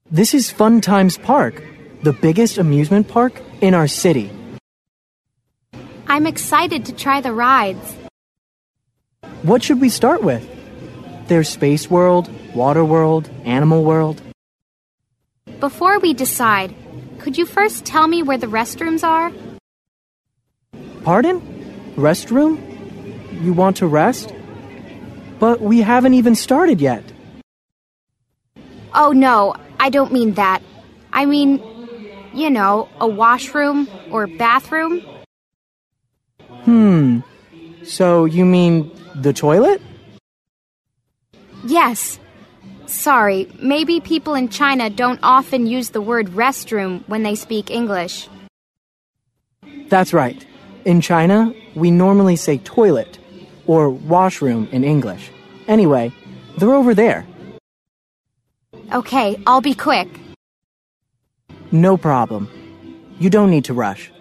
This is Fun Times Park, the biggest amusement park in our city. I'm excited to try the rides. What should we start with? There's Space World, Water World, Animal World. Before we decide, could you first tell me where the restrooms are? Pardon? Restroom? You want to rest? But we haven't even started yet. Oh no, I don't mean that. I mean, a washroom or bathroom. So you mean the toilet? Yes. Sorry, maybe people in China don't often use the word restroom when they speak English. That's right. In China, we normally say toilet or washroom in English. Anyway, they're over there. Okay, I'll be quick. No problem. You don't need to rush.